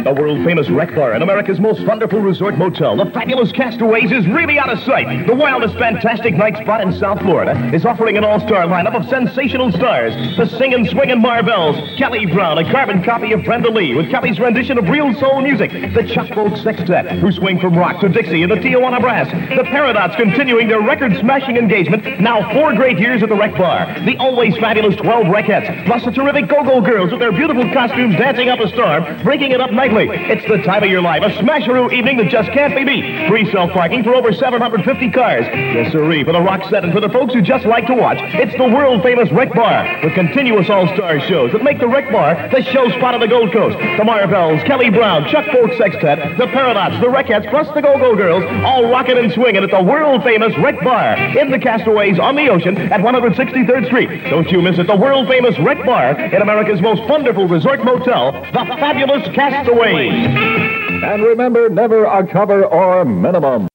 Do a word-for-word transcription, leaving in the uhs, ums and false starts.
The world-famous Wreck Bar in America's most wonderful resort motel, the Fabulous Castaways, is really out of sight. The wildest fantastic night spot in South Florida is offering an all-star lineup of sensational stars. The singin', swingin' Marvels, Kelly Brown, a carbon copy of Brenda Lee, with Kelly's rendition of real soul music. The Chuck Folk Sextet, who swing from rock to Dixie, and the Tijuana Brass. The Paradox continuing their record-smashing engagement, now four great years at the Wreck Bar. The always fabulous twelve Wreckettes, plus the terrific Go-Go Girls with their beautiful costumes dancing up a storm, breaking it up nightly. It's the time of your life, a smasheroo evening that just can't be beat. Free self-parking for over seven hundred fifty cars. Yes, sirree, for the rock set and for the folks who just like to watch. It's the world-famous Wreck Bar, with continuous all-star shows that make the Wreck Bar the show spot of the Gold Coast. The Marvels, Kelly Brown, Chuck Folk Sextet, the Paradox, the Wreckettes, plus the Go-Go Girls, all rocking and swinging at the world-famous Wreck Bar in the Castaways on the ocean at one hundred sixty-third Street. Don't you miss it, the world-famous Wreck Bar in America's most wonderful resort motel, the Fabulous Castaways. And remember, never a cover or minimum.